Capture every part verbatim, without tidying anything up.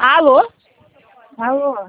Alô? Alô,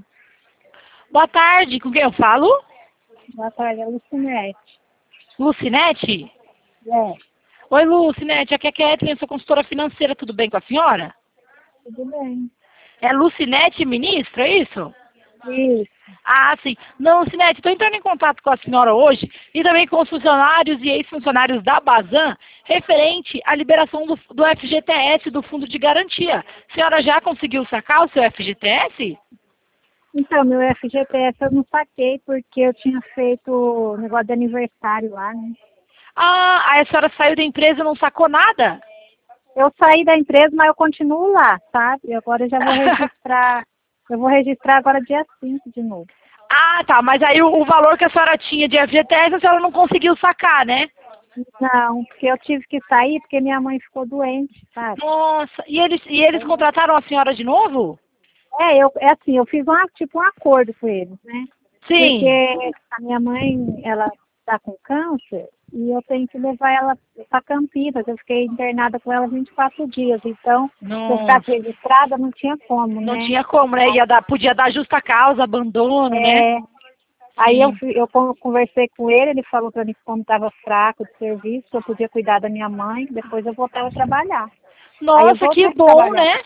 Boa tarde, com quem eu falo? boa tarde, é Lucinete. Lucinete? É, Oi, Lucinete, aqui é a Kathleen, eu sou consultora financeira, tudo bem com a senhora? tudo bem. É Lucinete Ministro, é isso? Isso, Ah, sim. Não, Lucinete, estou entrando em contato com a senhora hoje e também com os funcionários e ex-funcionários da Bazan, referente à liberação do, do F G T S, do Fundo de Garantia. A senhora já conseguiu sacar o seu F G T S? então, meu F G T S eu não saquei porque eu tinha feito o negócio de aniversário lá, né? Ah, aí a senhora saiu da empresa e não sacou nada? Eu saí da empresa, mas eu continuo lá, sabe? E agora eu já vou registrar, eu vou registrar agora dia cinco de novo. Ah, tá, mas aí o, o valor que a senhora tinha de F G T S a senhora não conseguiu sacar, né? Não, porque eu tive que sair porque minha mãe ficou doente, sabe? Nossa, e eles, e eles contrataram a senhora de novo? É, eu, é assim, eu fiz um, tipo um acordo com eles, né? Porque Sim. a minha mãe, ela está com câncer e eu tenho que levar ela para Campinas. Eu fiquei internada com ela vinte e quatro dias. Então, se eu ficasse Nossa, registrada, não tinha como, não né? tinha como, né? Ia dar, podia dar justa causa, abandono, né? É, aí eu, Sim. fui- eu con- conversei com ele, ele falou para mim que como estava fraco de serviço, que eu podia cuidar da minha mãe, depois eu voltava a trabalhar. Aí eu Nossa, que voltei a bom, trabalhar. né?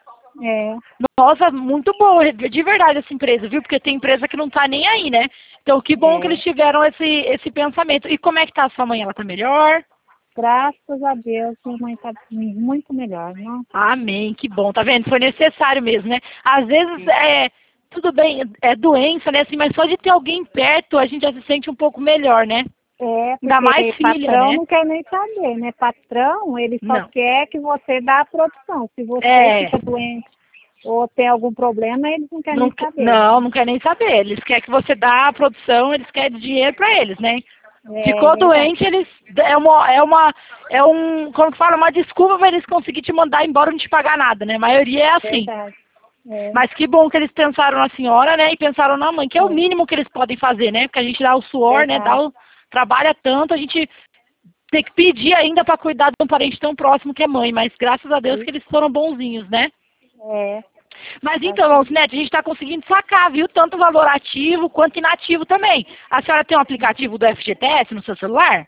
É, Nossa, muito bom, de verdade essa empresa, viu? Porque tem empresa que não tá nem aí, né? Então, que bom que é, eles tiveram esse, esse pensamento. E como é que tá a sua mãe? Ela tá melhor? graças a Deus, minha mãe está muito melhor, não? Amém, que bom, tá vendo? Foi necessário mesmo, né? Às vezes é tudo bem, é doença, né? Assim, mas só de ter alguém perto a gente já se sente um pouco melhor, né? É, Ainda mais porque filha, patrão né? não quer nem saber, né? Patrão, ele só Não. quer que você dá a produção. Se você É, fica doente ou tem algum problema, eles não querem não, nem que- saber, não, né? não quer nem saber. Eles querem que você dá a produção, eles querem dinheiro pra eles, né? É Ficou verdade, doente, eles é uma é uma é um, como que fala, uma desculpa para eles conseguirem te mandar embora e não te pagar nada, né? A maioria é assim. verdade. É, Mas que bom que eles pensaram na senhora, né? E pensaram na mãe, que é o é, mínimo que eles podem fazer, né? Porque a gente dá o suor, né? Dá verdade. o, trabalha tanto, a gente tem que pedir ainda para cuidar de um parente tão próximo que é mãe. Mas graças a Deus que eles foram bonzinhos, né? É, Mas então, graças- Alcinete, a gente está conseguindo sacar, viu? Tanto o valor ativo quanto inativo também. A senhora tem um aplicativo do F G T S no seu celular?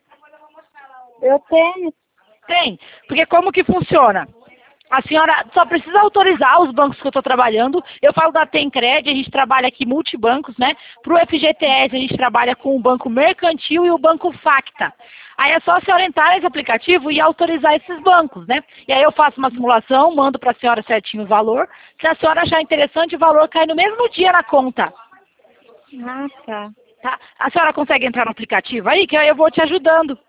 eu tenho. Tem. Porque como que funciona? A senhora só precisa autorizar os bancos que eu estou trabalhando. Eu falo da Tencred, a gente trabalha aqui multibancos, né? Para o F G T S, a gente trabalha com o Banco Mercantil e o Banco Facta. Aí é só a senhora entrar nesse aplicativo e autorizar esses bancos, né? E aí eu faço uma simulação, mando para a senhora certinho o valor. Se a senhora achar interessante, o valor cai no mesmo dia na conta. Ah, tá. Tá? A senhora consegue entrar no aplicativo aí, que aí eu vou te ajudando.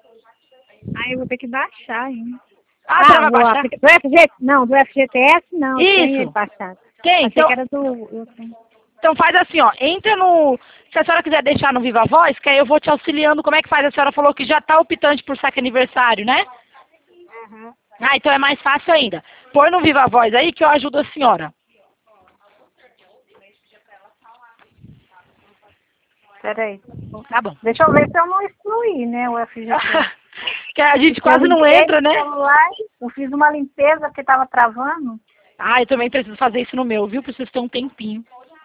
Aí eu vou ter que baixar ainda. Ah, a Ah, senhora vai o baixar? aplica... do F G... Não, do F G T S não, eu tenho ele Isso. baixado. Tem, Achei então, que era do... Eu tenho. então faz assim, ó, entra no... Se a senhora quiser deixar no Viva Voz, que aí eu vou te auxiliando como é que faz. A senhora falou que já tá optante por saque aniversário, né? Aham. Ah, então é mais fácil ainda. Põe no Viva Voz aí que eu ajudo a senhora. Peraí. Tá bom. Deixa eu ver se eu não excluí, né, o F G T S. Que a gente Porque eu quase não limpei entra, o né? celular, eu fiz uma limpeza porque estava travando. Ah, eu também preciso fazer isso no meu, viu? Preciso ter um tempinho.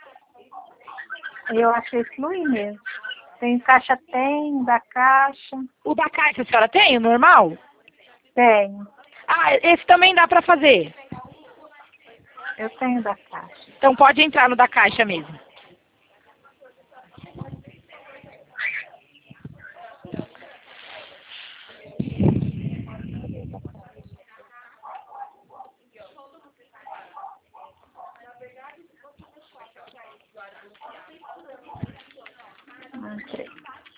E eu acho que eu excluí mesmo. Tem caixa tem, da caixa. O da caixa a senhora tem, o normal? Tenho. Ah, esse também dá pra fazer. Eu tenho da caixa. Então pode entrar no da caixa mesmo. Ok.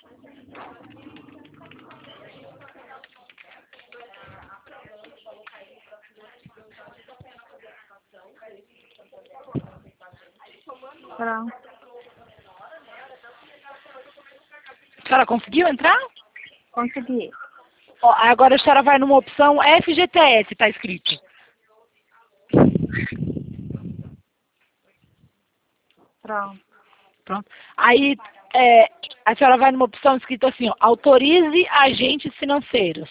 Pronto. A senhora conseguiu entrar? Consegui. Ó, agora a senhora vai numa opção F G T S, tá escrito. Pronto. Pronto. Aí é, a senhora vai numa opção escrita assim, ó, autorize agentes financeiros.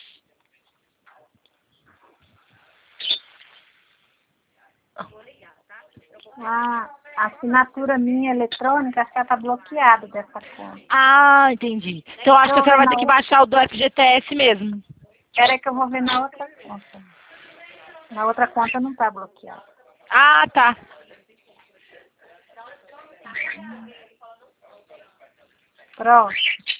A assinatura minha eletrônica, acho que ela está bloqueada dessa conta. Ah, entendi. Então acho que a senhora vai ter que baixar o do F G T S mesmo. Espera que eu vou ver na outra conta. Na outra conta não está bloqueada. Ah, tá. Pronto.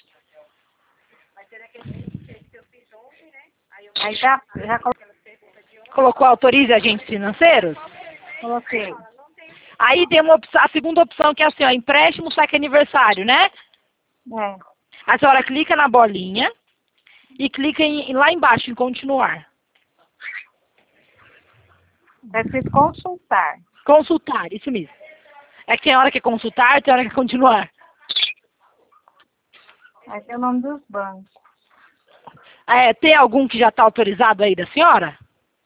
Aí já, já Colocou autorize agentes financeiros? coloquei. Aí tem uma opção, a segunda opção que é assim, ó, empréstimo, saque aniversário, né? É. A senhora clica na bolinha e clica em, lá embaixo em continuar. Está escrito consultar. Consultar, isso mesmo. É que tem hora que é consultar, tem hora que é continuar. Aí tem o nome dos bancos. É, tem algum que já está autorizado aí da senhora?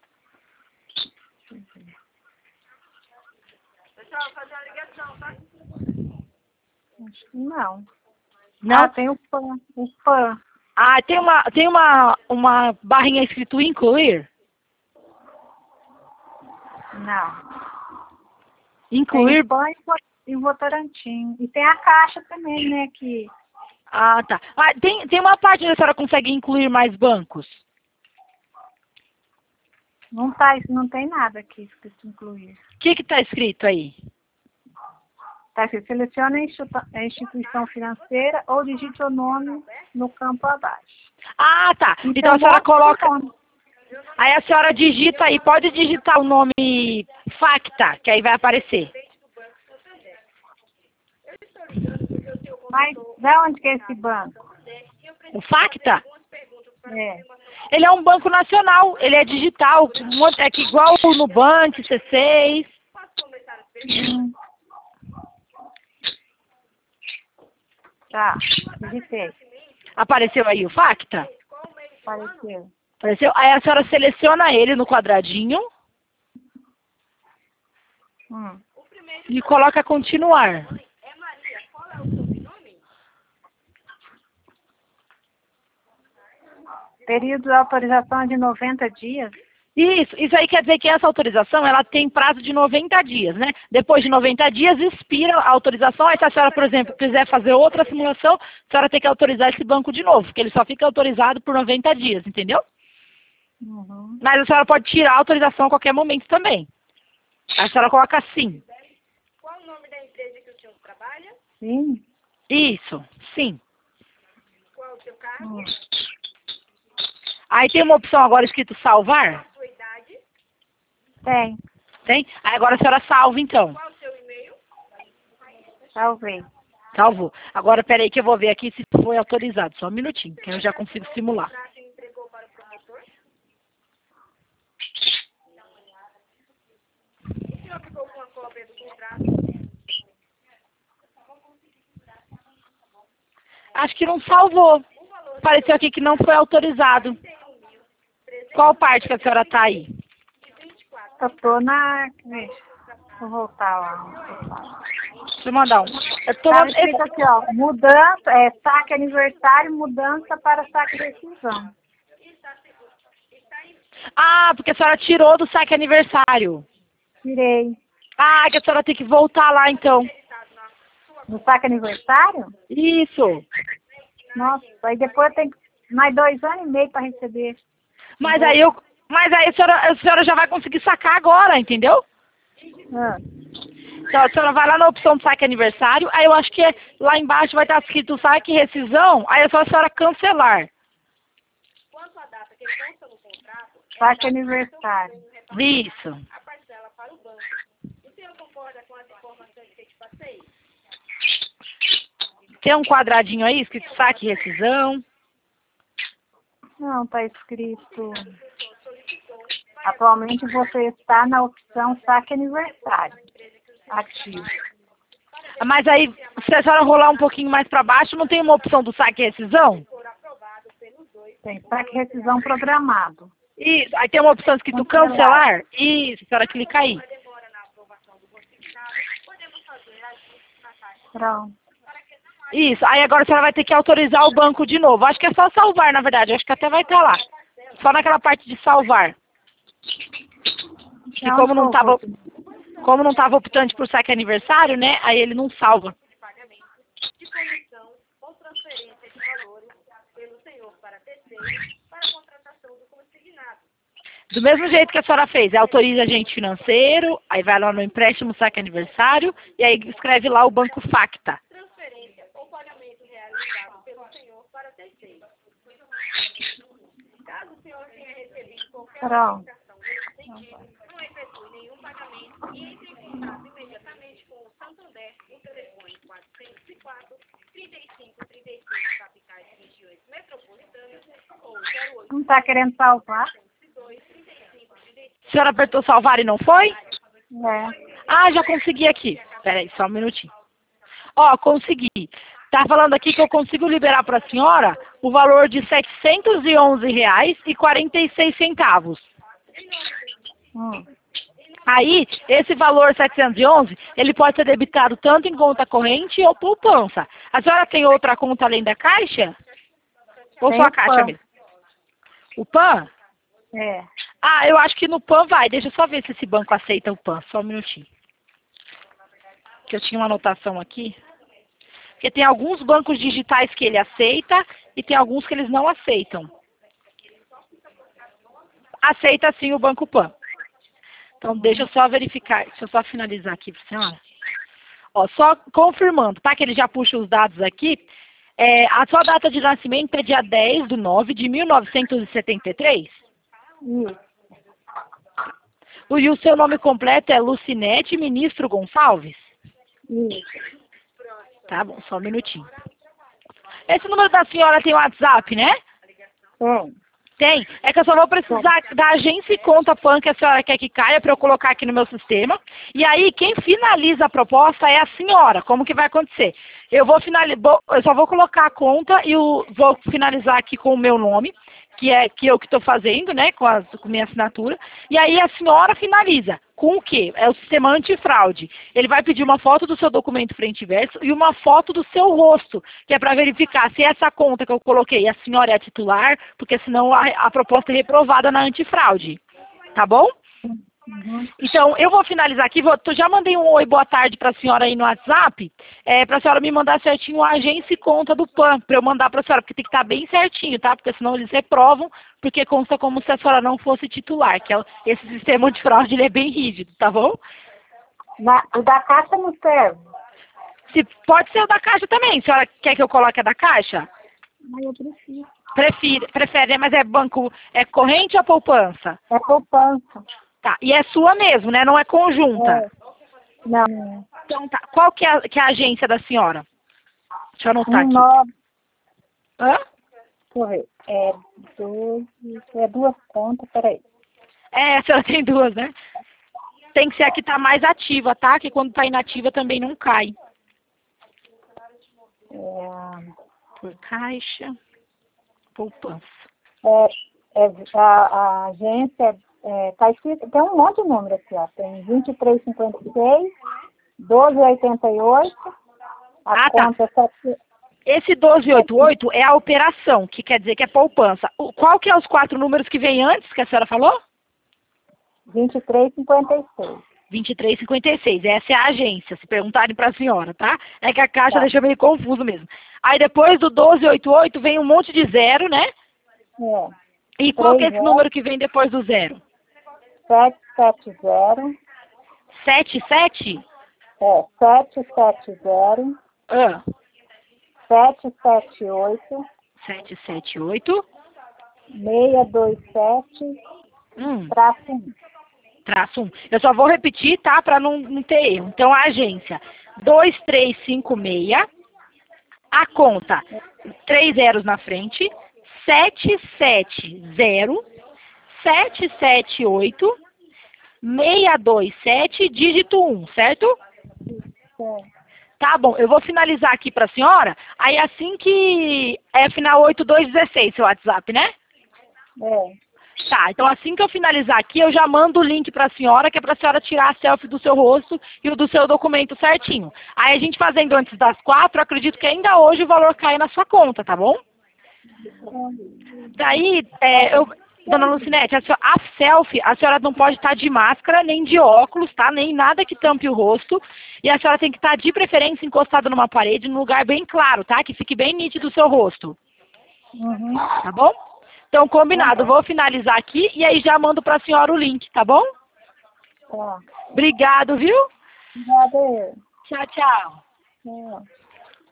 Pessoal, fazer uma ligação, tá? Acho que não. Não? Ah, tem o P A N. O P A N. Ah, tem uma, tem uma, uma barrinha escrito incluir? Não. Incluir? Tem o P A N e o Votorantim. E tem a Caixa também, né? Que Ah, tá. Ah, tem, tem uma parte onde a senhora consegue incluir mais bancos? não, tá, não tem nada aqui escrito incluir. O que que está escrito aí? Tá aqui, selecione a institu- a instituição financeira ou digite o nome no campo abaixo. Ah, tá. E Então a tem senhora outro coloca... nome. Aí a senhora digita aí, pode digitar o nome Facta, que aí vai aparecer. Mas de onde que é esse banco? O Facta? É. Ele é um banco nacional, ele é digital, um monte- é que igual o Nubank, C seis. Hum. Tá, digitei. Apareceu aí o Facta? Apareceu. Apareceu? Aí a senhora seleciona ele no quadradinho Hum. e coloca continuar. Período de autorização é de noventa dias. Isso, isso aí quer dizer que essa autorização, ela tem prazo de noventa dias, né? Depois de noventa dias, expira a autorização. Aí se a senhora, por exemplo, quiser fazer outra simulação, a senhora tem que autorizar esse banco de novo, porque ele só fica autorizado por noventa dias, entendeu? Uhum. Mas a senhora pode tirar a autorização a qualquer momento também. Aí a senhora coloca sim. Qual o nome da empresa que o senhor trabalha? Sim. Isso, sim. Qual o seu cargo? Hum. Aí tem uma opção agora escrito salvar. Sua idade? Tem. Tem? Aí agora a senhora salva então. Qual o seu e-mail? Salvei. Salvou. Agora peraí que eu vou ver aqui se foi autorizado. Só um minutinho, que eu já consigo simular. O contrato entregou para o promotor? O senhor ficou com a cópia do contrato? Acho que não salvou. Apareceu aqui que não foi autorizado. Qual parte que a senhora está aí? Eu tô na... Vou voltar lá. Vou voltar. Deixa eu mandar um. Eu tô... Tá escrito aqui, ó. Mudança, é, saque aniversário, mudança para saque de decisão. Ah, porque a senhora tirou do saque aniversário. Tirei. Ah, que a senhora tem que voltar lá então. No saque aniversário? Isso. Nossa, aí depois eu tenho mais dois anos e meio para receber. Mas aí eu... Mas aí a senhora, a senhora já vai conseguir sacar agora, entendeu? Ah. Então a senhora vai lá na opção do saque aniversário, aí eu acho que é, lá embaixo vai estar escrito saque e rescisão, aí é só a senhora cancelar. Quanto à data que consta no contrato, Saque aniversário. Isso. a parcela para o banco. O senhor concorda com as informações que eu te passei? Tem um quadradinho aí escrito saque e rescisão. Não, tá escrito... Atualmente você está na opção saque aniversário. Ativo. Mas aí, se a senhora rolar um pouquinho mais para baixo, não tem uma opção do saque e rescisão? Tem saque e rescisão programado. Isso. Aí tem uma opção escrito cancelar. Isso, a senhora clica aí. Pronto. Isso. Aí agora a senhora vai ter que autorizar o banco de novo. Acho que é só salvar, na verdade. Acho que até vai estar lá. Só naquela parte de salvar. E como não estava... Como não estava optante por saque aniversário, né? Aí ele não salva. De comissão ou transferência de valores pelo senhor para terceiros para a contratação do consignado. Do mesmo jeito que a senhora fez, autoriza agente financeiro, aí vai lá no empréstimo saque aniversário, e aí escreve lá o banco Facta. Transferência ou pagamento realizado pelo senhor para terceiros. Caso o senhor tenha recebido qualquer Pronto. notificação nesse sentido, não efetue nenhum pagamento e entre em contato imediatamente com o Santander no telefone quatrocentos e quatro, trinta e cinco, trinta e cinco, capitais vinte e oito metropolitanas ou zero oito. Não está querendo salvar? A senhora apertou salvar e não foi? É. Ah, já consegui aqui. Espera aí, só um minutinho. Ó, consegui. Tá falando aqui que eu consigo liberar para a senhora o valor de setecentos e onze reais e quarenta e seis centavos. Hum. Aí, esse valor setecentos e onze, ele pode ser debitado tanto em conta corrente ou poupança. A senhora tem outra conta além da Caixa? Ou Tem só a o Caixa Pan. mesmo? O Pan? É. Ah, eu acho que no Pan vai. Deixa eu só ver se esse banco aceita o Pan. Só um minutinho. Que eu tinha uma anotação aqui. Porque tem alguns bancos digitais que ele aceita e tem alguns que eles não aceitam. Aceita sim o Banco Pan. Então, deixa eu só verificar. Deixa eu só finalizar aqui para a senhora. Ó, só confirmando, tá? Que ele já puxa os dados aqui. É, a sua data de nascimento é dia dez de nove de mil novecentos e setenta e três? Isso. E o seu nome completo é Lucinete Ministro Gonçalves? Isso. Tá bom, só um minutinho. Esse número da senhora tem WhatsApp, né? Tem. Tem. É que eu só vou precisar da agência e conta Pan que a senhora quer que caia para eu colocar aqui no meu sistema. E aí, quem finaliza a proposta é a senhora. Como que vai acontecer? Eu vou finalizar, eu só vou colocar a conta e eu vou finalizar aqui com o meu nome, que é que eu que estou fazendo, né, com a com minha assinatura. E aí a senhora finaliza. Com o quê? É o sistema antifraude. Ele vai pedir uma foto do seu documento frente e verso e uma foto do seu rosto, que é para verificar se essa conta que eu coloquei, a senhora é a titular, porque senão a, a proposta é reprovada na antifraude. Tá bom? Uhum. Então, eu vou finalizar aqui. Vou, já mandei um oi, boa tarde para a senhora aí no WhatsApp, é, para a senhora me mandar certinho a agência e conta do Pan, para eu mandar para a senhora, porque tem que estar bem certinho, tá? Porque senão eles reprovam, porque consta como se a senhora não fosse titular, que é, esse sistema de fraude ele é bem rígido, tá bom? Na, o da Caixa não serve. Se, pode ser o da Caixa também. A senhora quer que eu coloque a da Caixa? Mas eu prefiro. Prefere, prefere, mas é banco, é corrente ou poupança? É poupança. Tá, e é sua mesmo, né? Não é conjunta. É. Não. Então tá. Qual que é, a, que é a agência da senhora? Deixa eu anotar Um aqui. nove. Hã? Deixa eu ver. É doze. É duas contas, peraí. É, a senhora tem duas, né? Tem que ser a que tá mais ativa, tá? Que quando tá inativa também não cai. É, Por caixa, poupança. é, é, a, a agência é, tá escrito, tem um monte de número aqui, ó. Tem vinte e três cinquenta e seis, doze oitenta e oito. A Ah, tá. conta é sete. Esse doze oitenta e oito é a operação, que quer dizer que é poupança. O, qual que é os quatro números que vem antes, que a senhora falou? vinte e três cinquenta e seis. vinte e três cinquenta e seis. Essa é a agência, se perguntarem para a senhora, tá? É que a caixa Tá. deixa meio confuso mesmo. Aí depois do doze oitenta e oito vem um monte de zero, né? É. E qual que é Três esse zero. número que vem depois do zero? sete sete zero. sete sete? É, sete sete zero. Ah, sete sete oito. sete sete oito. seis dois sete. Hum, Traço um. traço um. Eu só vou repetir, tá? Para não, não ter erro. Então, a agência dois três cinco seis, a conta, três zeros na frente, sete sete zero, sete sete oito, seis dois sete, dígito um, certo? É. Tá bom, eu vou finalizar aqui para a senhora, aí assim que é final oito dois um seis, seu WhatsApp, né? É. Tá, então assim que eu finalizar aqui, eu já mando o link para a senhora, que é para a senhora tirar a selfie do seu rosto e o do seu documento certinho. Aí a gente fazendo antes das quatro, acredito que ainda hoje o valor cai na sua conta, tá bom? Daí, é, eu, Dona Lucinete, a, senhora, a selfie, a senhora não pode estar de máscara, nem de óculos, tá? Nem nada que tampe o rosto. E a senhora tem que estar, de preferência, encostada numa parede, num lugar bem claro, tá? Que fique bem nítido o seu rosto. Uhum. Tá bom? Então, combinado. Vou finalizar aqui e aí já mando pra senhora o link, tá bom? Tá. Obrigado, viu? Obrigada. Tchau, tchau. Tchau.